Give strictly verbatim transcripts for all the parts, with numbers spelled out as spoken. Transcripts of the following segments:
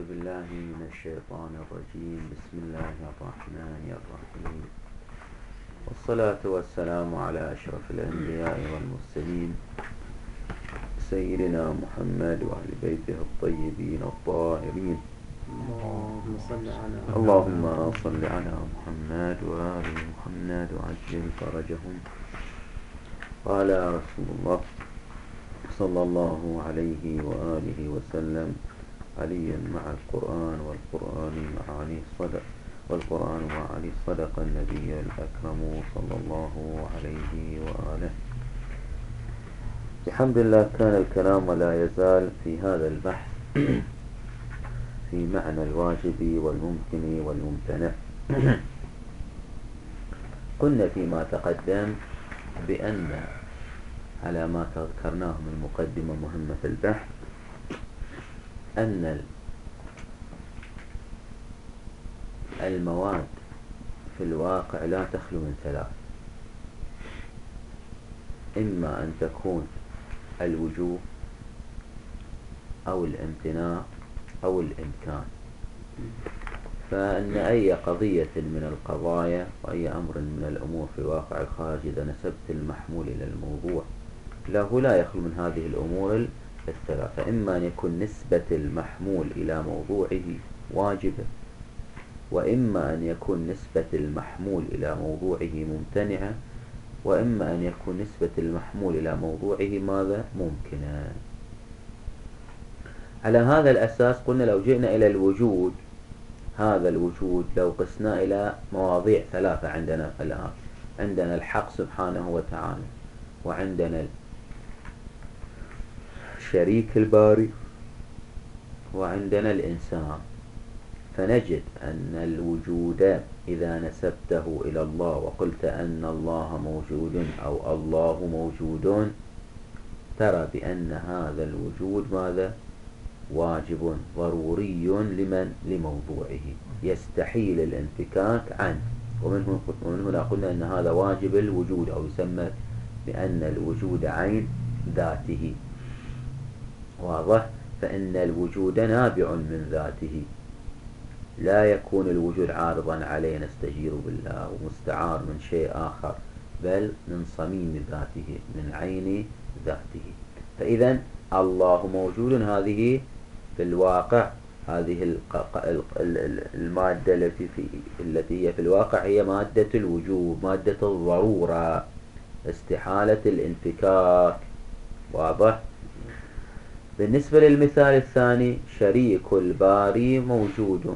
بالله من الشيطان الرجيم. بسم الله الرحمن الرحيم، والصلاة والسلام على أشرف الأنبياء والمرسلين سيدنا محمد وأهل بيته الطيبين الطاهرين. اللهم صل على اللهم صل على محمد وآل محمد وعجل فرجهم. قال رسول الله صلى الله عليه وآله وسلم: علي مع القرآن والقرآن مع علي صدق والقرآن مع علي صدق النبي الأكرم صلى الله عليه وآله. بحمد الله كان الكلام ولا يزال في هذا البحث في معنى الواجب والممكن والممتنع. قلنا فيما تقدم بأن على ما ذكرناه من مقدمة مهمة في البحث أن المواد في الواقع لا تخلو من ثلاث: إما أن تكون الوجوب أو الامتناع أو الإمكان. فإن أي قضية من القضايا وأي أمر من الأمور في الواقع الخارج إذا نسبت المحمول إلى الموضوع له لا يخلو من هذه الأمور الثلاثة: إما أن يكون نسبة المحمول إلى موضوعه واجبة، وإما أن يكون نسبة المحمول إلى موضوعه ممتنعة، وإما أن يكون نسبة المحمول إلى موضوعه ماذا؟ ممكنة. على هذا الأساس قلنا لو جئنا إلى الوجود، هذا الوجود لو قسنا إلى مواضيع ثلاثة عندنا الآن: عندنا الحق سبحانه وتعالى، وعندنا شريك الباري، وعندنا الإنسان. فنجد أن الوجود إذا نسبته إلى الله وقلت أن الله موجود أو الله موجود، ترى بأن هذا الوجود ماذا؟ واجب ضروري لمن؟ لموضوعه، يستحيل الانفكاك عنه. ومن هنا قلنا أن هذا واجب الوجود، أو يسمى بأن الوجود عين ذاته. واضح؟ فإن الوجود نابع من ذاته، لا يكون الوجود عارضا عليه نستجير بالله ومستعار من شيء آخر، بل من صميم ذاته، من عين ذاته. فإذا الله موجود، هذه في الواقع هذه المادة التي في التي هي في الواقع هي مادة الوجود، مادة الضرورة، استحالة الانفكاك. واضح؟ بالنسبة للمثال الثاني: شريك الباري موجود،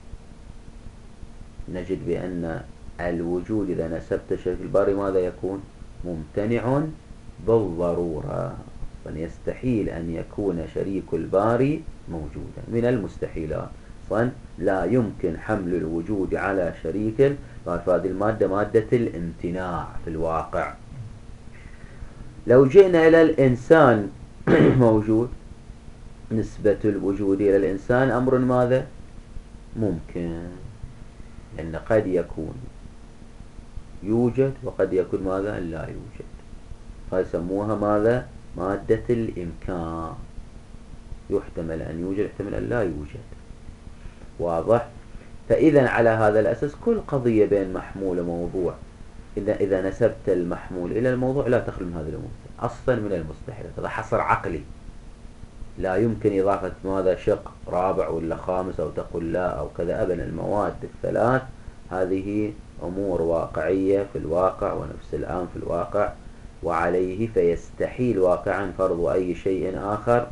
نجد بأن الوجود إذا نسبت شريك الباري ماذا يكون؟ ممتنع بالضرورة. فيستحيل أن يكون شريك الباري موجودا، من المستحيلات. صن لا يمكن حمل الوجود على شريك الباري، فهذه المادة مادة الامتناع في الواقع. لو جئنا إلى الإنسان موجود، نسبة الوجود إلى الإنسان أمر ماذا؟ ممكن، لأن قد يكون يوجد وقد يكون ماذا؟ لا يوجد. فيسموها ماذا؟ مادة الإمكان، يحتمل أن يوجد يحتمل أن لا يوجد. واضح؟ فإذا على هذا الأساس كل قضية بين محمول وموضوع إذا إذا نسبت المحمول إلى الموضوع لا تخلو من هذه الأمور أصلا من المستحيل. هذا حصر عقلي، لا يمكن إضافة ماذا؟ شق رابع ولا خامس أو تقول لا أو كذا أبدا. المواد الثلاث هذه أمور واقعية في الواقع ونفس الآن في الواقع، وعليه فيستحيل واقعا فرض أي شيء آخر.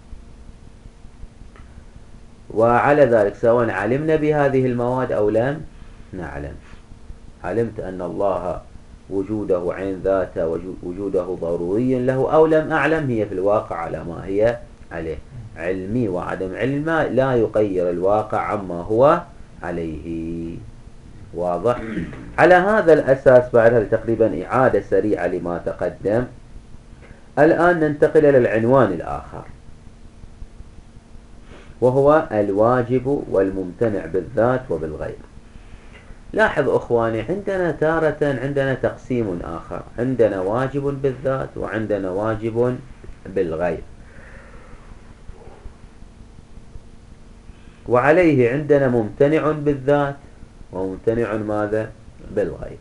وعلى ذلك سواء علمنا بهذه المواد أو لم نعلم، علمت أن الله وجوده عين ذاته وجوده ضروري له أو لم أعلم، هي في الواقع على ما هي عليه. علمي وعدم علمي لا يغير الواقع عما هو عليه. واضح؟ على هذا الأساس بعد هذا تقريبا إعادة سريعة لما تقدم، الآن ننتقل إلى العنوان الآخر، وهو الواجب والممتنع بالذات وبالغير. لاحظ أخواني، عندنا تارة عندنا تقسيم آخر، عندنا واجب بالذات وعندنا واجب بالغير. وعليه عندنا ممتنع بالذات وممتنع ماذا؟ بالغير.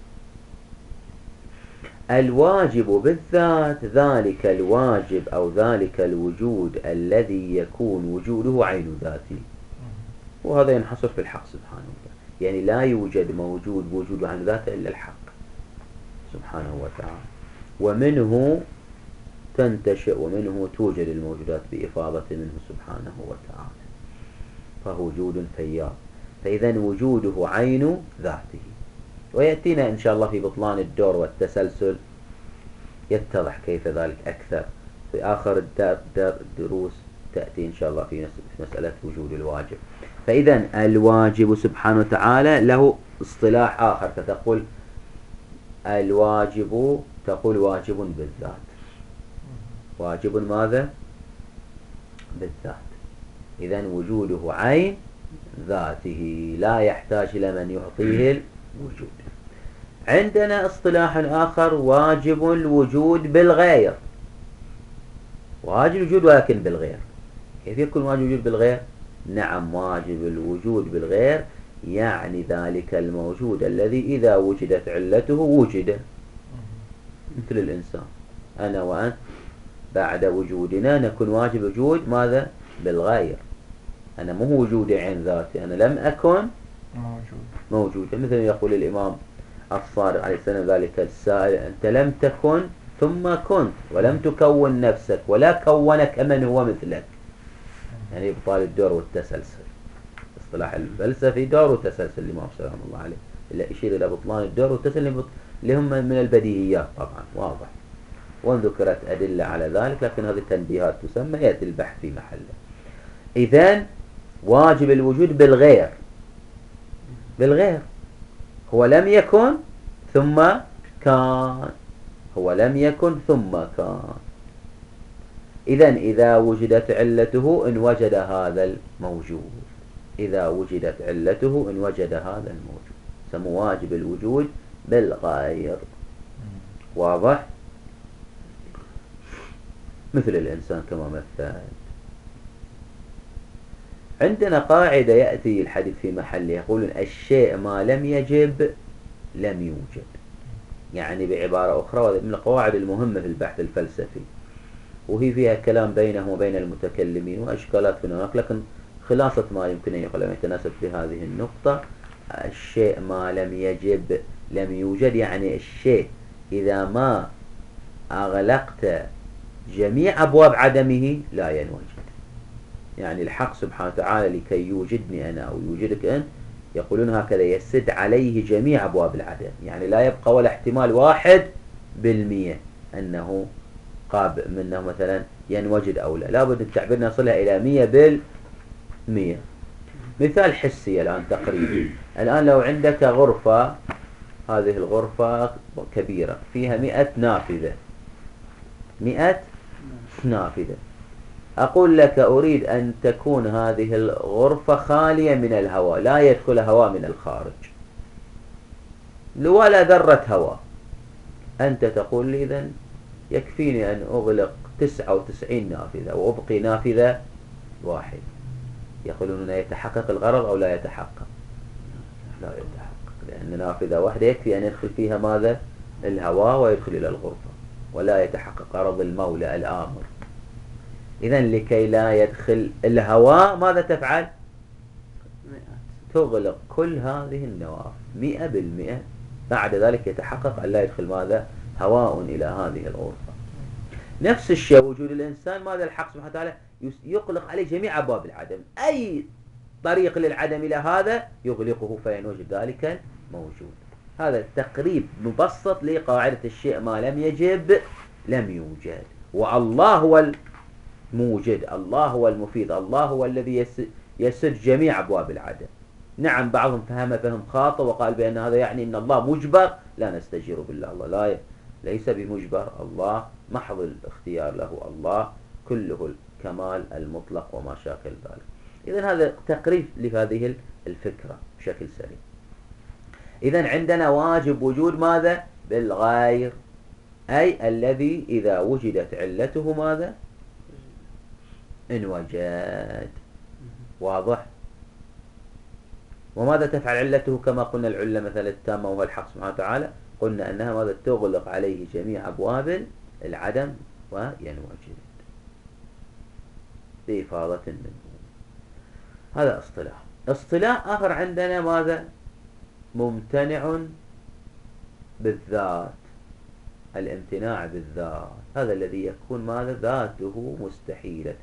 الواجب بالذات ذلك الواجب أو ذلك الوجود الذي يكون وجوده عين ذاته، وهذا ينحصر في الحق سبحانه وتعالى. يعني لا يوجد موجود وجود عين ذاته إلا الحق سبحانه وتعالى، ومنه تنتشئ ومنه توجد الموجودات بإفاضة منه سبحانه وتعالى، فهو وجود فياض. فإذا وجوده عين ذاته. ويأتينا إن شاء الله في بطلان الدور والتسلسل يتضح كيف ذلك أكثر في آخر الدروس، تأتي إن شاء الله في مسألة وجود الواجب. فإذا الواجب سبحانه وتعالى له اصطلاح آخر، فتقول الواجب، تقول واجب بالذات. واجب ماذا؟ بالذات. إذن وجوده عين ذاته لا يحتاج إلى من يعطيه الوجود. عندنا اصطلاح آخر واجب الوجود بالغير. واجب الوجود ولكن بالغير. كيف يكون واجب الوجود بالغير؟ نعم، واجب الوجود بالغير يعني ذلك الموجود الذي إذا وجدت علته وجد، مثل الإنسان. أنا وأنت بعد وجودنا نكون واجب وجود ماذا؟ بالغير. أنا مو وجودي عين ذاتي، أنا لم أكن موجود موجودا. مثل يقول الإمام الصادق عليه السلام ذلك السائل: أنت لم تكن ثم كنت، ولم تكون نفسك ولا كونك من هو مثلك. يعني إبطال الدور والتسلسل. اصطلاح الفلسفي دور وتسلسل الإمام سلام الله عليه، إلا يشير إلى بطلان الدور والتسلسل اللي هم من البديهيات طبعا واضح، وذكرت أدلة على ذلك، لكن هذه التنبيهات تسمى، يأتي البحث في محله. إذن واجب الوجود بالغير. بالغير هو لم يكن ثم كان، هو لم يكن ثم كان. إذن إذا وجدت علته إن وجد هذا الموجود، إذا وجدت علته إن وجد هذا الموجود، سمو واجب الوجود بالغير. واضح؟ مثل الإنسان كما مثل. عندنا قاعدة يأتي الحديث في محله، يقولون الشيء ما لم يجب لم يوجد. يعني بعبارة أخرى، وهذه من القواعد المهمة في البحث الفلسفي، وهي فيها كلام بينهم وبين المتكلمين وأشكالات من هناك، لكن خلاصة ما يمكن أن يقول يتناسب في هذه النقطة: الشيء ما لم يجب لم يوجد. يعني الشيء إذا ما أغلقت جميع أبواب عدمه لا ينوجد. يعني الحق سبحانه وتعالى لكي يوجدني أنا أو يوجدك أنت، يقولون هكذا: يسد عليه جميع أبواب العدم. يعني لا يبقى ولا احتمال واحد بالمية أنه قاب منه مثلا ينوجد أو لا، لابد التعبير نصلها إلى مية بالمية. مثال حسي الآن تقريبا، الآن لو عندك غرفة، هذه الغرفة كبيرة فيها مئة نافذة، مئة نافذة. أقول لك أريد أن تكون هذه الغرفة خالية من الهواء، لا يدخل هواء من الخارج ولا ذرة هواء. أنت تقول لي إذن يكفيني أن أغلق تسعة وتسعين نافذة وأبقي نافذة واحدة. يقولون يتحقق الغرض أو لا يتحقق؟ لا يتحقق، لأن نافذة واحدة يكفي أن يدخل فيها ماذا؟ الهواء ويدخل إلى الغرفة، ولا يتحقق غرض المولى الآمر. إذن لكي لا يدخل الهواء ماذا تفعل؟ تغلق كل هذه النوافذ مئة بالمئة. بعد ذلك يتحقق أن لا يدخل ماذا؟ هواء إلى هذه الغرفة. نفس الشيء وجود الإنسان، ماذا الحق سبحانه وتعالى؟ يغلق عليه جميع أبواب العدم، أي طريق للعدم إلى هذا يغلقه فينوجد ذلك موجود. هذا التقريب مبسط لقاعدة الشيء ما لم يجب لم يوجد. والله هو الموجد، الله هو المفيد، الله هو الذي يسد جميع أبواب العدم. نعم بعضهم فهم فهم خاطئ وقال بأن هذا يعني أن الله مجبر، لا نستجير بالله، الله لا ليس بمجبر، الله محض الاختيار له، الله كله الكمال المطلق وما شاكل ذلك. إذن هذا تقريب لهذه الفكرة بشكل سريع. إذن عندنا واجب وجود ماذا؟ بالغير، أي الذي إذا وجدت علته ماذا؟ انوجد. واضح؟ وماذا تفعل علته؟ كما قلنا العلة مثلا التامة وهو الحق سبحانه وتعالى، قلنا أنها ماذا؟ تغلق عليه جميع أبواب العدم وينوجد بإفاضة منه. هذا اصطلاح. اصطلاح آخر عندنا ماذا؟ ممتنع بالذات، الامتناع بالذات، هذا الذي يكون ماذا؟ ذاته مستحيلة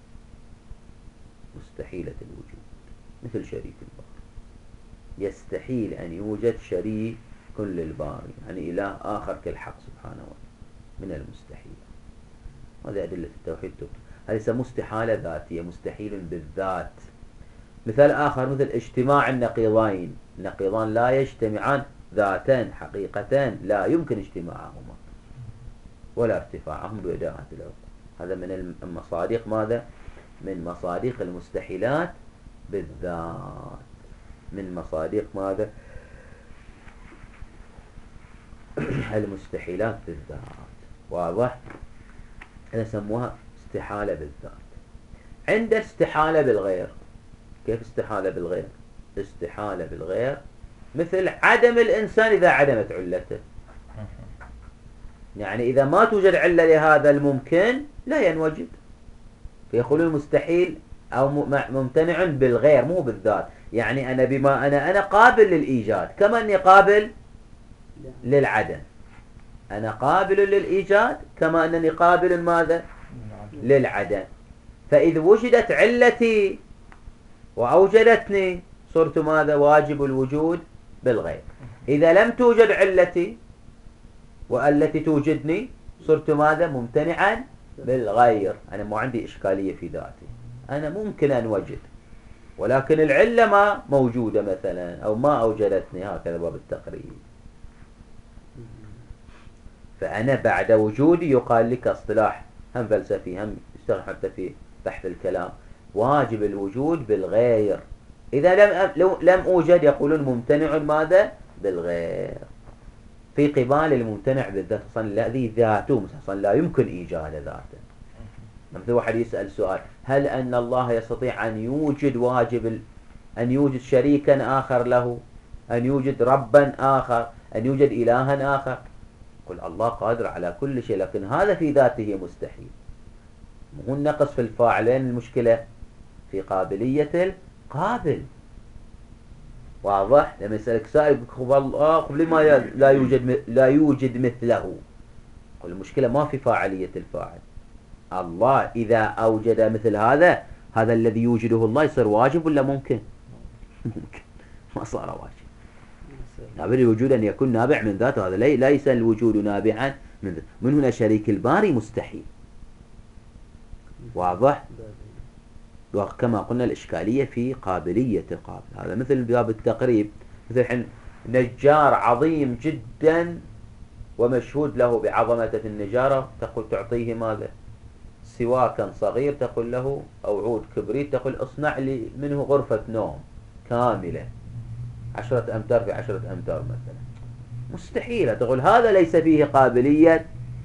مستحيلة الوجود، مثل شريك الباري، يستحيل أن يوجد شريك للباري، يعني إله آخر كالحق سبحانه وتعالى، من المستحيل. هذه أدلة التوحيد تكتب، هذه يسمى استحالة ذاتية، مستحيل بالذات. مثال آخر مثل اجتماع النقيضين، النقيضان لا يجتمعان ذاتان حقيقتان، لا يمكن اجتماعهما ولا ارتفاعهم بإداءة العقل. هذا من المصادق ماذا؟ من مصادق المستحيلات بالذات، من مصادق ماذا؟ المستحيلات بالذات. واضح؟ هذا سموها استحالة بالذات. عند استحالة بالغير. كيف استحالة بالغير؟ استحالة بالغير مثل عدم الإنسان إذا عدمت علته، يعني إذا ما توجد علة لهذا الممكن لا ينوجد، فيقولون مستحيل أو ممتنع بالغير مو بالذات. يعني أنا بما أنا أنا قابل للإيجاد كما أني قابل للعدم، أنا قابل للإيجاد كما أنني قابل ماذا؟ للعدم. فإذ وجدت علتي وأوجدتني صرت ماذا؟ واجب الوجود بالغير. إذا لم توجد علتي والتي توجدني صرت ماذا؟ ممتنعا بالغير. أنا ما عندي إشكالية في ذاتي، أنا ممكن أن وجد، ولكن العلة ما موجودة مثلا أو ما أوجدتني، هكذا باب التقريب. فأنا بعد وجودي يقال لك اصطلاح هم فلسفي هم يشتغل حتى في بحث الكلام، واجب الوجود بالغير. إذا لم لو لم أوجد يقولون ممتنع ماذا؟ بالغير، في قبال الممتنع بالذات، أصلا الذي ذاته أصلا لا يمكن إيجاد ذاته. مثل واحد يسأل سؤال: هل أن الله يستطيع أن يوجد واجب ال... أن يوجد شريكا آخر له، أن يوجد ربا آخر، أن يوجد إلها آخر؟ قل الله قادر على كل شيء، لكن هذا في ذاته مستحيل. مو النقص في الفاعلين، المشكلة في قابلية القابل. واضح؟ لما يسألك سائل الله لما لا يوجد لا يوجد مثله، قل المشكلة ما في فاعلية الفاعل. الله إذا أوجد مثل هذا، هذا الذي يوجده الله يصير واجب ولا ممكن؟ ممكن، ما صار واجب. نابع الوجود أن يكون نابع من ذاته، هذا ليس الوجود نابعا من ذاته. من هنا شريك الباري مستحيل. واضح؟ وكما قلنا الإشكالية في قابلية القابل. هذا مثل باب التقريب، مثل حين نجار عظيم جدا ومشهود له بعظمته في النجارة، تقول تعطيه ماذا؟ سواكا صغير، تقول له أو عود كبريت، تقول اصنع لي منه غرفة نوم كاملة عشرة أمتار في عشرة أمتار مثلا. مستحيلة. تقول هذا ليس فيه قابلية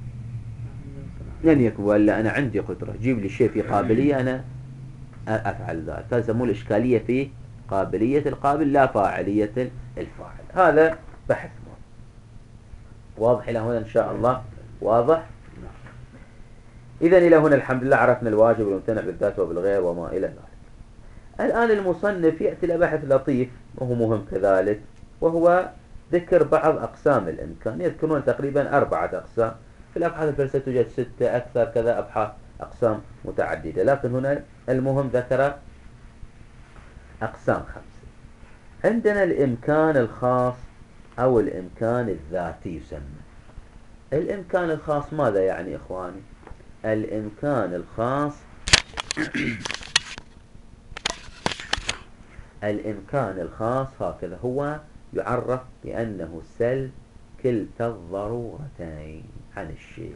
لن يكون، ولا أنا عندي قدرة، جيب لي شيء في قابلية أنا أفعل ذلك. هذا يسموه الإشكالية في قابلية القابل لا فاعلية الفاعل. هذا بحث واضح إلى هنا إن شاء الله. واضح؟ إذن إلى هنا الحمد لله عرفنا الواجب والممتنع بالذات وبالغير وما إلى ذلك. الآن المصنف يأتي لبحث لطيف وهو مهم كذلك، وهو ذكر بعض أقسام الإمكان. يذكرون تقريبا أربعة أقسام. في الأبحاث الفلسفية توجد ستة أكثر كذا أبحاث أقسام متعددة، لكن هنا المهم ذكر أقسام خمسة. عندنا الإمكان الخاص أو الإمكان الذاتي يسمى. الإمكان الخاص ماذا يعني إخواني؟ الإمكان الخاص الإمكان الخاص هكذا هو يعرف بأنه سلب كلتا الضرورتين عن الشيء.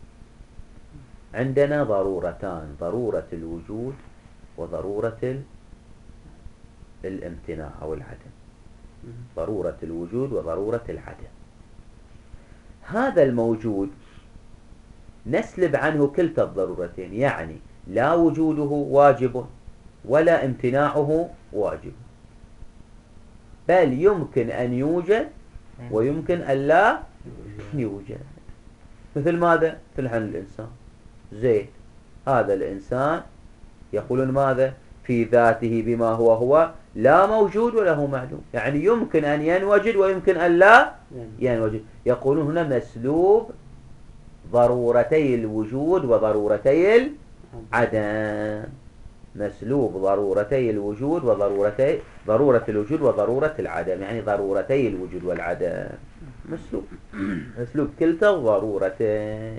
عندنا ضرورتان، ضرورة الوجود وضرورة الامتناع أو العدم. ضرورة الوجود وضرورة العدم. هذا الموجود نسلب عنه كلتا الضرورتين، يعني لا وجوده واجب ولا امتناعه واجب. بل يمكن أن يوجد ويمكن أن لا يوجد. مثل ماذا؟ مثل عن الإنسان زيد، هذا الإنسان يقولون ماذا؟ في ذاته بما هو هو لا موجود ولا هو معلوم، يعني يمكن أن ينوجد ويمكن أن لا ينوجد. يقولون هنا مسلوب ضرورتي الوجود وضرورتي العدم، مسلوب ضرورتي الوجود وضرورتي ضرورة الوجود وضرورة العدم، يعني ضرورتي الوجود والعدم مسلوب، مسلوب كلتا الضرورتين.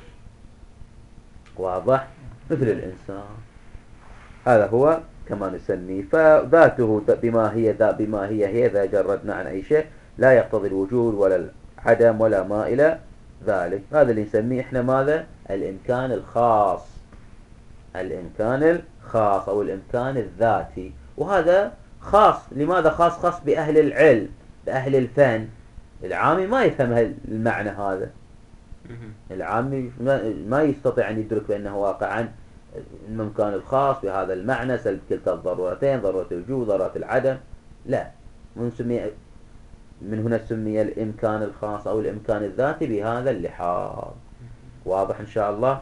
واضح؟ مثل الإنسان، هذا هو كما نسميه. فذاته بما هي ذا بما هي هي إذا جردنا عن أي شيء لا يقتضي الوجود ولا العدم ولا ما إلى ذلك. هذا اللي نسميه إحنا ماذا؟ الإمكان الخاص، الإمكان الخاص أو الإمكان الذاتي. وهذا خاص، لماذا خاص؟ خاص بأهل العلم، بأهل الفن. العامي ما يفهم المعنى هذا، العامي ما يستطيع أن يدرك بأنه واقعا الإمكان الخاص بهذا المعنى سلب كلتا الضرورتين، ضرورة الوجود ضرورة العدم. لا، من, سمي من هنا سمي الإمكان الخاص أو الإمكان الذاتي بهذا اللحاظ. واضح إن شاء الله؟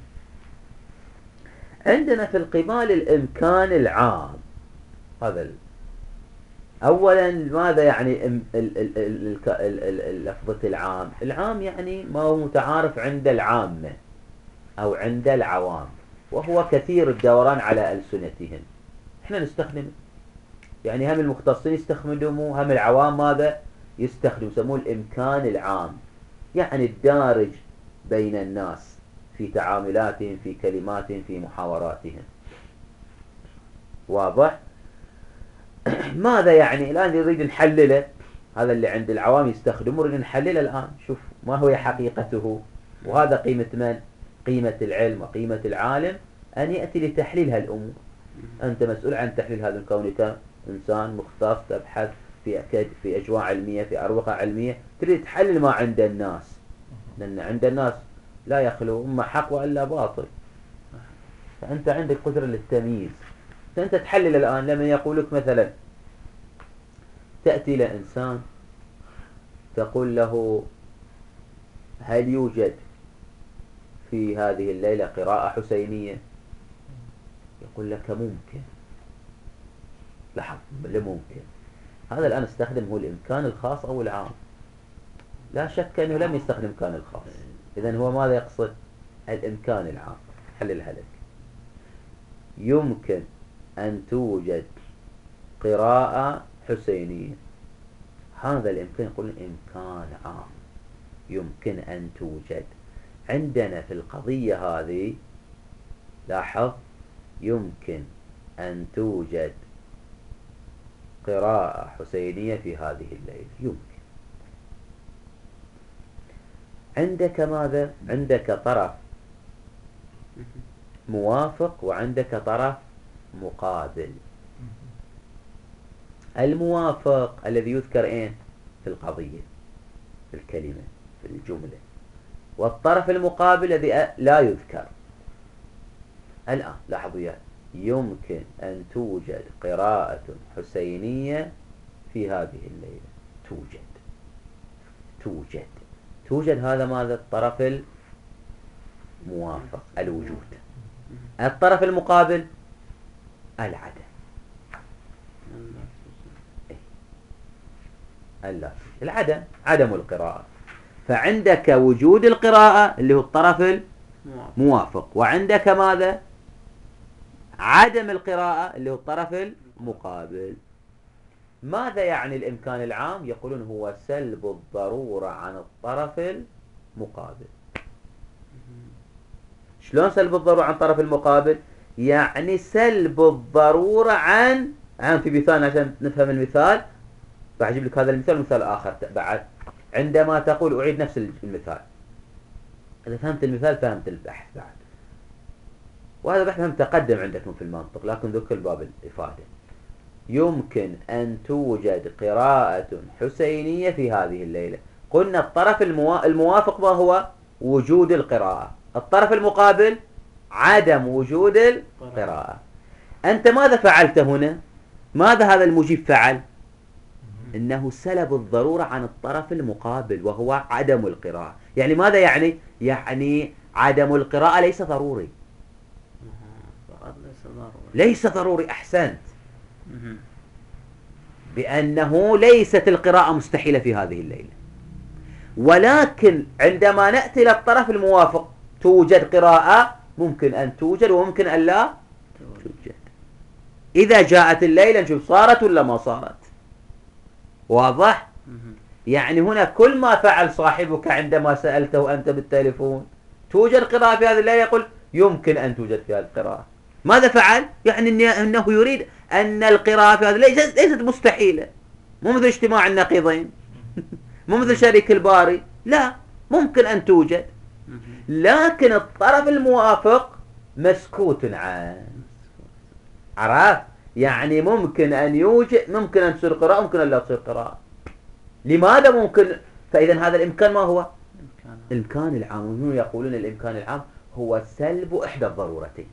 عندنا في القبال الإمكان العام. هذا أولا ماذا يعني لفظة العام؟ العام يعني ما هو متعارف عند العامة أو عند العوام، وهو كثير الدوران على ألسنتهم. احنا نستخدم، يعني هم المختصين يستخدموه، هم العوام ماذا يستخدموا؟ يسموه الإمكان العام، يعني الدارج بين الناس في تعاملاتهم في كلماتهم في محاوراتهم. واضح؟ ماذا يعني الآن نريد نحلله؟ هذا اللي عند العوام يستخدمه، نريد نحلله الآن، شوف ما هو حقيقته. وهذا قيمة من؟ قيمة العلم وقيمة العالم أن يأتي لتحليل هالأمور. أنت مسؤول عن تحليل هذا، كونك إنسان مختص تبحث في في أجواء علمية في أروقة علمية، تريد تحلل ما عند الناس، لأن عند الناس لا يخلو إما حق وإلا باطل، فأنت عندك قدرة للتمييز. فأنت تحلل الآن لما يقولك مثلا تأتي لإنسان تقول له هل يوجد في هذه الليلة قراءة حسينية؟ يقول لك ممكن. لاحظ، لممكن. هذا الآن استخدم هو الإمكان الخاص أو العام، لا شك أنه لم يستخدم الإمكان الخاص. إذن هو ماذا يقصد؟ الإمكان العام. حللها لك. يمكن أن توجد قراءة حسينية، هذا الإمكان يقول إمكان عام، يمكن أن توجد. عندنا في القضية هذه لاحظ، يمكن أن توجد قراءة حسينية في هذه الليلة، يمكن. عندك ماذا؟ عندك طرف موافق وعندك طرف مقابل. الموافق الذي يذكر اين؟ في القضية، في الكلمة، في الجملة. والطرف المقابل الذي لا يذكر. الآن لاحظوا يا، يمكن أن توجد قراءة حسينية في هذه الليلة. توجد توجد توجد هذا ماذا؟ الطرف الموافق، الوجود. الطرف المقابل العدم، اللا العدم، عدم القراءة. فعندك وجود القراءة اللي هو الطرف الموافق، وعندك ماذا؟ عدم القراءة اللي هو الطرف المقابل. ماذا يعني الإمكان العام؟ يقولون هو سلب الضرورة عن الطرف المقابل. شلون سلب الضرورة عن الطرف المقابل؟ يعني سلب الضرورة عن عن في مثال عشان نفهم المثال، بجيب لك هذا المثال ومثال آخر بعد. عندما تقول أعيد نفس المثال، إذا فهمت المثال فهمت البحث بعد. وهذا البحث هم تقدم عندكم في المنطق، لكن ذكر باب الإفادة. يمكن أن توجد قراءة حسينية في هذه الليلة. قلنا الطرف الموا... الموافق ما هو؟ وجود القراءة. الطرف المقابل عدم وجود القراءة. أنت ماذا فعلت هنا؟ ماذا هذا المجيب فعل؟ إنه سلب الضرورة عن الطرف المقابل وهو عدم القراءة. يعني ماذا يعني؟ يعني عدم القراءة ليس ضروري. فقط ليس ضروري. ليس ضروري، أحسنت. بأنه ليست القراءة مستحيلة في هذه الليلة، ولكن عندما نأتي إلى الطرف الموافق توجد قراءة، ممكن أن توجد وممكن أن لا توجد. إذا جاءت الليلة نشوف صارت ولا ما صارت. واضح؟ يعني هنا كل ما فعل صاحبك عندما سألته أنت بالتليفون توجد قراءة في هذه الليلة، يقول يمكن أن توجد في هذه القراءة. ماذا فعل؟ يعني أنه يريد أن القراءة في هذه الليلة ليست مستحيلة، مو مثل اجتماع النقيضين مو مثل شريك الباري، لا، ممكن أن توجد، لكن الطرف الموافق مسكوت عنه. عرفت؟ يعني ممكن أن يوجد، ممكن أن تصير قراءة، ممكن أن لا تصير قراءة. لماذا ممكن؟ فإذا هذا الإمكان ما هو؟ الإمكان العام. هم يقولون الإمكان العام هو سلب إحدى الضرورتين،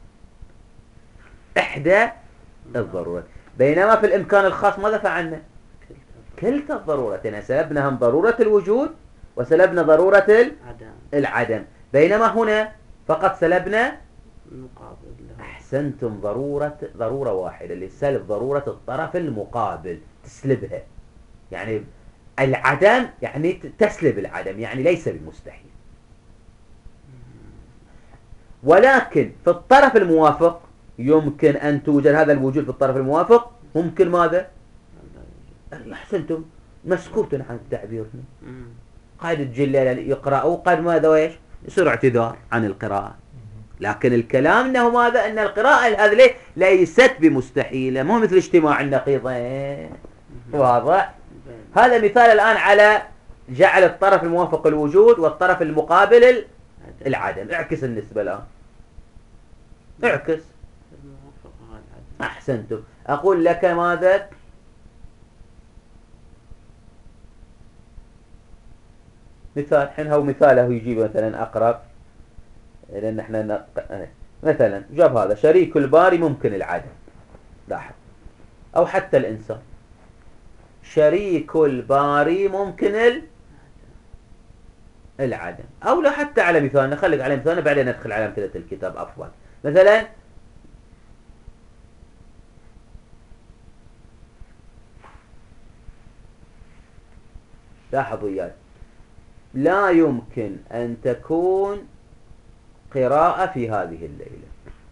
إحدى الضرورات. بينما في الإمكان الخاص ماذا فعلنا؟ كلتا الضرورتين، سلبنا هم ضرورة الوجود وسلبنا ضرورة العدم. العدم. بينما هنا فقط سلبنا المقابل. أحسنتم، ضرورة ضرورة واحدة لسلب ضرورة الطرف المقابل، تسلبها. يعني العدم يعني تسلب العدم، يعني ليس بمستحيل. ولكن في الطرف الموافق يمكن أن توجد هذا الوجود. في الطرف الموافق ممكن ماذا؟ أحسنتم، مسكوت عن التعبير. قد الجلال يقرأوا، قد ماذا ويش يصير اعتذار عن القراءة. لكن الكلام أنه ماذا؟ أن القراءة هذه ليست بمستحيلة، مو مثل اجتماع النقيضين. واضح؟ هذا مثال الآن على جعل الطرف الموافق الوجود والطرف المقابل العدم. اعكس النسبة الآن، اعكس. أحسنتم. أقول لك ماذا؟ مثال، حين هو مثاله يجيب مثلا أقرب، لأن احنا نق... مثلا جاب هذا شريك الباري ممكن العدم. لاحظ، أو حتى الإنسان شريك الباري ممكن ال... العدم. أو لا، حتى على مثالنا، خليك على مثالنا بعدين ندخل على أمثلة الكتاب أفضل. مثلا لاحظوا إياي، لا يمكن أن تكون قراءة في هذه الليلة.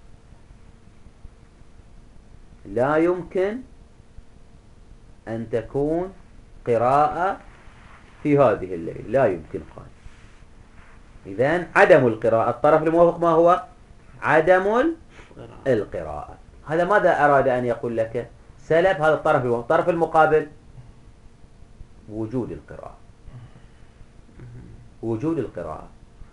لا يمكن أن تكون قراءة في هذه الليلة، لا يمكن. قال إذن عدم القراءة، الطرف الموافق ما هو؟ عدم القراءة. هذا ماذا أراد أن يقول لك؟ سلب هذا الطرف الموافق. الطرف المقابل وجود القراءة، وجود القراءة.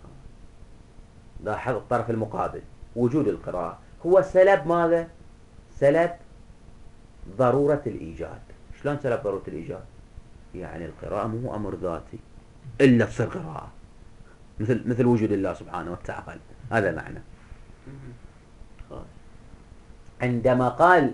لاحظ، الطرف المقابل وجود القراءة هو سلب ماذا؟ سلب ضرورة الإيجاد. شلون سلب ضرورة الإيجاد؟ يعني القراءة مو أمر ذاتي إلا تصير قراءة، مثل مثل وجود الله سبحانه وتعالى. هذا معنى. عندما قال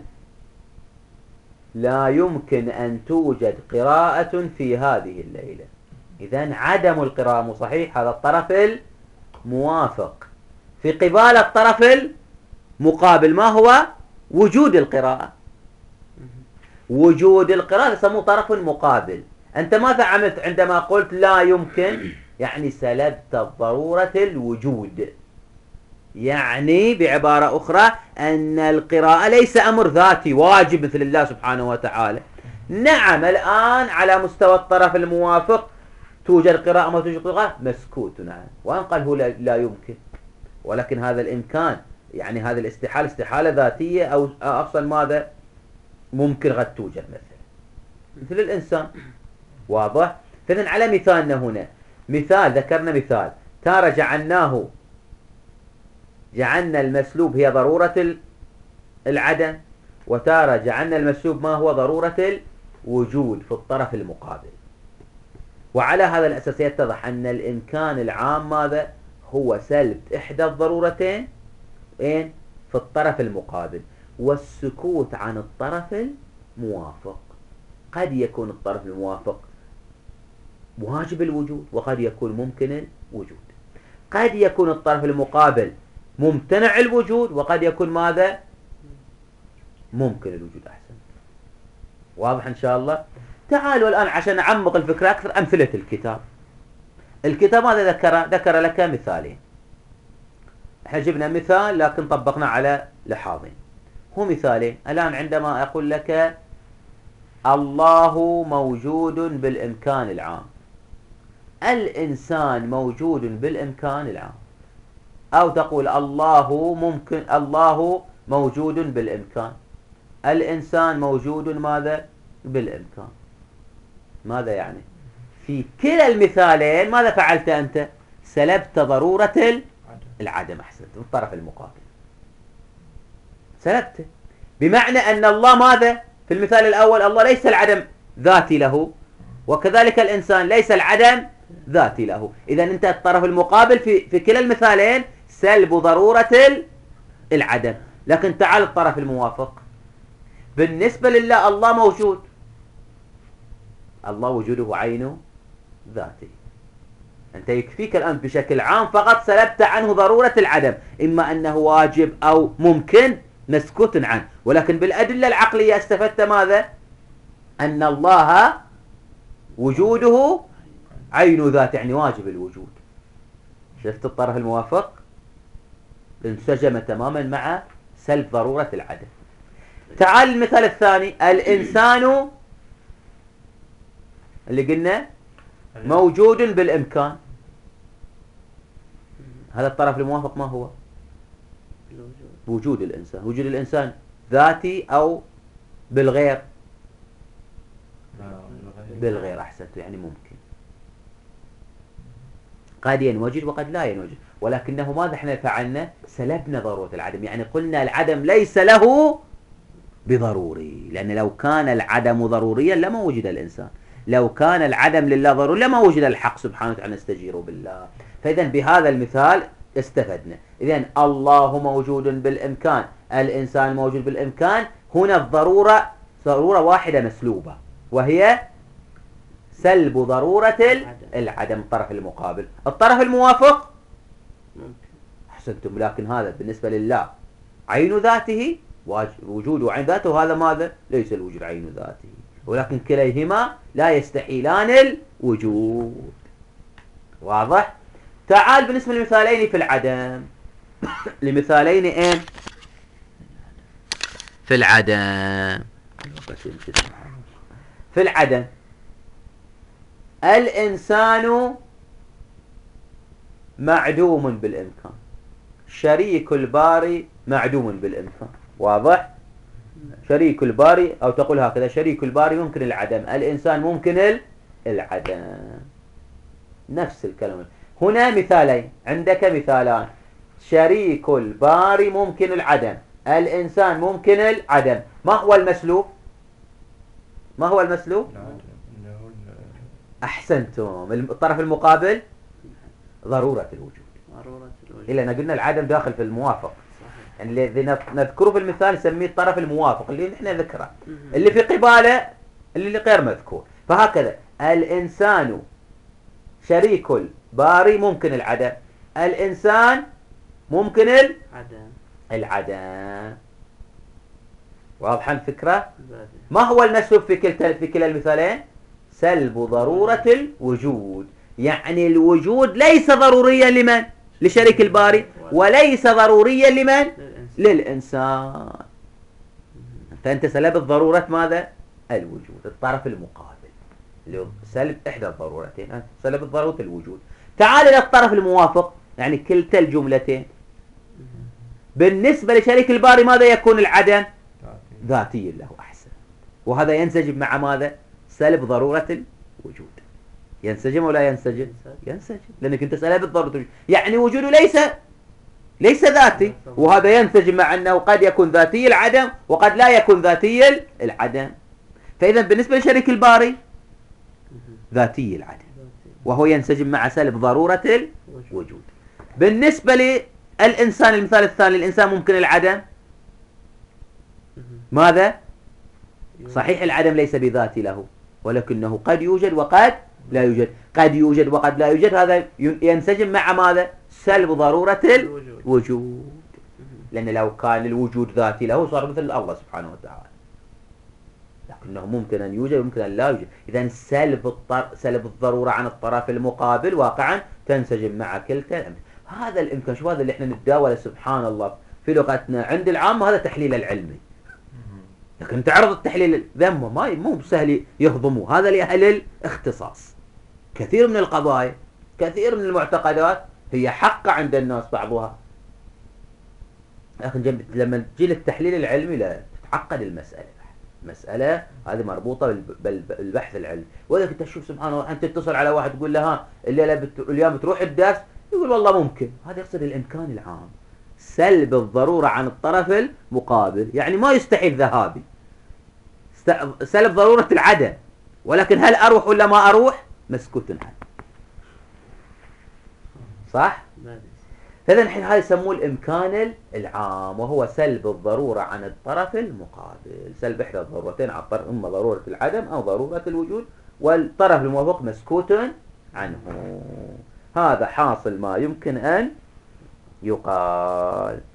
لا يمكن أن توجد قراءة في هذه الليلة، إذن عدم القراءة مو صحيح. هذا الطرف الموافق. في قبال الطرف المقابل ما هو؟ وجود القراءة. وجود القراءة يسموه طرف مقابل. أنت ماذا عملت عندما قلت لا يمكن؟ يعني سلبت ضرورة الوجود. يعني بعبارة أخرى أن القراءة ليس أمر ذاتي واجب مثل الله سبحانه وتعالى. نعم، الآن على مستوى الطرف الموافق توجد قراءة ما توجد قراءة، مسكوت عنه. وأن قال هو لا يمكن، ولكن هذا الإمكان يعني هذه الاستحالة استحالة ذاتية، أو أصلا ماذا؟ ممكن قد توجد مثل مثل الإنسان. واضح؟ فإذن على مثالنا هنا، مثال ذكرنا مثال تارة جعلناه جعلنا المسلوب هي ضرورة العدم، وتارة جعلنا المسلوب ما هو؟ ضرورة الوجود في الطرف المقابل. وعلى هذا الأساس يتضح أن الإمكان العام ماذا؟ هو سلب إحدى الضرورتين إن في الطرف المقابل، والسكوت عن الطرف الموافق. قد يكون الطرف الموافق واجب الوجود وقد يكون ممكن الوجود. قد يكون الطرف المقابل ممتنع الوجود وقد يكون ماذا؟ ممكن الوجود. أحسن، واضح إن شاء الله. تعالوا الآن عشان نعمق الفكرة أكثر أمثلة الكتاب. الكتاب ماذا ذكر؟ ذكر لك مثالين. احنا جبنا مثال لكن طبقنا على لحاظين. هو مثالين. الآن عندما أقول لك الله موجود بالإمكان العام، الإنسان موجود بالإمكان العام، أو تقول الله ممكن، الله موجود بالإمكان، الإنسان موجود ماذا؟ بالإمكان. ماذا يعني؟ في كلا المثالين ماذا فعلت أنت؟ سلبت ضرورة العدم. أحسنت، من الطرف المقابل سلبته، بمعنى أن الله ماذا؟ في المثال الأول الله ليس العدم ذاتي له، وكذلك الإنسان ليس العدم ذاتي له. إذا أنت الطرف المقابل في في كلا المثالين سلب ضرورة العدم. لكن تعال الطرف الموافق. بالنسبة لله الله موجود، الله وجوده عين ذاته. أنت يكفيك الآن بشكل عام فقط سلبت عنه ضرورة العدم، إما أنه واجب أو ممكن مسكوت عنه. ولكن بالأدلة العقلية استفدت ماذا؟ أن الله وجوده عين ذات، يعني واجب الوجود. شفت الطرف الموافق؟ انسجم تماما مع سلب ضرورة العدم. تعال المثال الثاني، الإنسان اللي قلنا موجود بالإمكان. هذا الطرف الموافق ما هو؟ وجود الإنسان. وجود الإنسان ذاتي أو بالغير؟ بالغير. أحسنت، يعني ممكن، قد ينوجد وقد لا ينوجد. ولكنه ماذا احنا فعلنا؟ سلبنا ضرورة العدم، يعني قلنا العدم ليس له بضروري، لأن لو كان العدم ضروريا لما وجد الإنسان، لو كان العدم لله ضروري لما وجد الحق سبحانه وتعالى نستجير بالله. فإذا بهذا المثال استفدنا. إذا الله موجود بالإمكان، الإنسان موجود بالإمكان. هنا الضرورة ضرورة واحدة مسلوبة، وهي سلب ضرورة العدم. الطرف المقابل. الطرف الموافق ممكن. أحسنتم. لكن هذا بالنسبة لله عين ذاته، وجوده عين ذاته، وهذا ماذا؟ ليس الوجود عين ذاته. ولكن كليهما لا يستحيلان الوجود. واضح؟ تعال بالنسبة للمثالين في العدم. لمثالين ايه؟ في العدم. في العدم الإنسان معدوم بالإمكان، شريك الباري معدوم بالإمكان. واضح؟ شريك الباري، أو تقول هكذا شريك الباري ممكن العدم، الإنسان ممكن العدم. نفس الكلام. هنا مثالين، عندك مثالان، شريك الباري ممكن العدم، الإنسان ممكن العدم. ما هو المسلوب؟ ما هو المسلوب؟ أحسنتم. الطرف المقابل ضرورة الوجود. ضرورة الوجود. إلا أن قلنا العدم داخل في الموافق، يعني الذي نذكره في المثال نسميه الطرف الموافق اللي نحن ذكره، اللي في قباله اللي غير مذكور. فهكذا الإنسان شريك الباري ممكن العدم، الإنسان ممكن عدم. العدم. واضحة الفكرة؟ ما هو المسلوب في كلتا في كلا المثالين؟ سلب ضرورة الوجود. يعني الوجود ليس ضروريا لمن؟ لشريك الباري، وليس ضروريا لمن؟ للإنسان. فأنت سلبت ضرورة ماذا؟ الوجود. الطرف المقابل سلب إحدى الضرورتين، سلبت ضرورة الوجود. تعال إلى الطرف الموافق، يعني كلتا الجملتين. بالنسبة لشريك الباري ماذا يكون العدم؟ ذاتي له. أحسن. وهذا ينسجم مع ماذا؟ سلب ضرورة الوجود. ينسجم ولا ينسجم؟ ينسجم، لأنك أنت سلبت ضرورة الوجود، يعني وجوده ليس ليس ذاتي. وهذا ينسجم مع أنه قد يكون ذاتي العدم وقد لا يكون ذاتي العدم. فإذا بالنسبة لشريك الباري ذاتي العدم، وهو ينسجم مع سلب ضرورة الوجود. بالنسبة للإنسان المثال الثاني، الإنسان ممكن العدم، ماذا؟ صحيح العدم ليس بذاتي له، ولكنه قد يوجد وقد لا يوجد. قد يوجد وقد لا يوجد، هذا ينسجم مع ماذا؟ سلب ضرورة الوجود. لأن لو كان الوجود ذاتي له صار مثل الله سبحانه وتعالى، لكنه ممكن أن يوجد وممكن أن لا يوجد. إذن سلب الطر... سلب الضرورة عن الطرف المقابل واقعا تنسجم مع كلتا الأمر. هذا الإمكان، شو هذا اللي احنا نتداوله سبحان الله في لغتنا عند العامة، هذا تحليل العلمي. لكن تعرض التحليل ذمه ما مو بسهل يهضموه، هذا لأهل الاختصاص. كثير من القضايا، كثير من المعتقدات هي حق عند الناس بعضها، لكن لما تجي للتحليل العلمي لا تتعقد المسألة. مسألة هذه مربوطة بالبحث العلمي. ولذلك انت تشوف سبحان الله، انت تتصل على واحد تقول له ها الليلة بت... اليوم بتروح الدرس، يقول والله ممكن. هذا يقصد الإمكان العام، سلب الضرورة عن الطرف المقابل، يعني ما يستحيل ذهابي، سلب ضرورة العدم، ولكن هل أروح ولا ما أروح مسكوت عنه. صح؟ إذن الحين هذا يسموه الإمكان العام، وهو سلب الضرورة عن الطرف المقابل. سلب إحدى الضرورتين عن الطرف، إما ضرورة العدم أو ضرورة الوجود، والطرف الموافق مسكوت عنه. هذا حاصل ما يمكن أن يقال.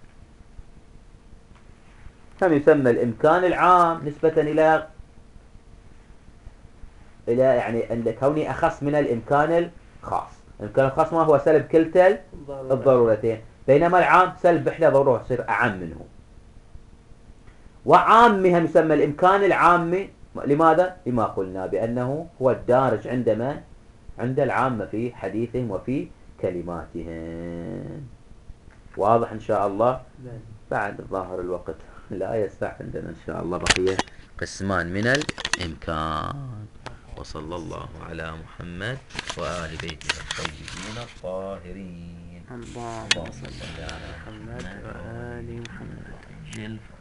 كم يسمى الإمكان العام نسبة إلى إلى يعني أن كوني أخص من الإمكان الخاص. الإمكان الخاص ما هو سلب كلتا الضرورتين، بينما العام سلب إحدى ضرورة يصير أعم منه. وعامها يسمى الإمكان العامي. لماذا؟ لما قلنا بأنه هو الدارج عندما عند العامة في حديثهم وفي كلماتهم. واضح إن شاء الله؟ بعد ظاهر الوقت لا يسع عندنا إن شاء الله بقية قسمان من الإمكان. وصلى الله على محمد وآل بيته الطيبين الطاهرين. اللهم صل على محمد وآل محمد.